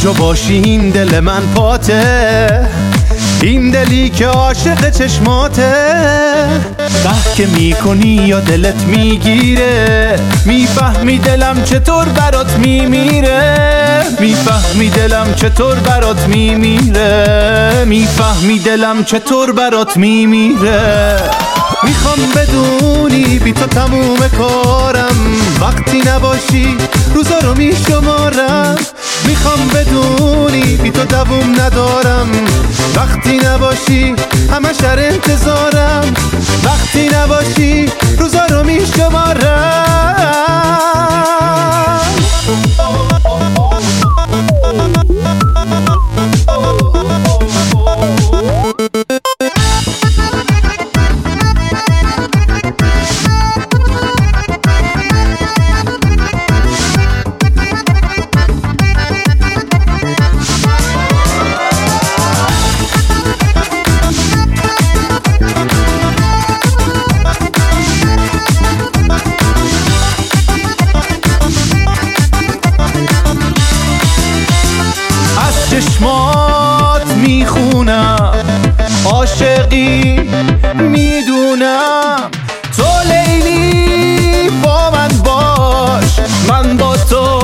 جو باشی این دل من پاته، این دلی که عاشق چشماته. قهر که میکنی یا دلت میگیره، میفهمی دلم چطور برات میمیره، میفهمی دلم چطور برات میمیره، میفهمی دلم چطور برات میمیره. میخوام بدونی بی تو تموم کارم، وقتی نباشی روزا رو میشمارم. میخوام بدونی بی تو دووم ندارم، وقتی نباشی همه شر انتظارم، وقتی نباشی روزا رو میشمارم. چشمات میخونم عاشقی میدونم، تو لیلی با من باش، من با تو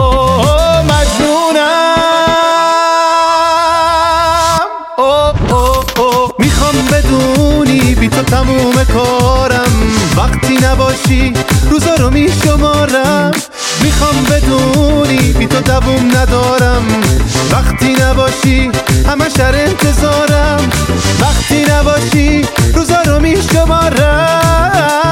مجنونم. میخوام بدونی بی تو تموم کارم، وقتی نباشی روزا رو میشمارم. میخوام بدونی بی تو دووم ندارم، وقتی نباشی همه شر انتظارم، وقتی نباشی روزا رو میشمارم.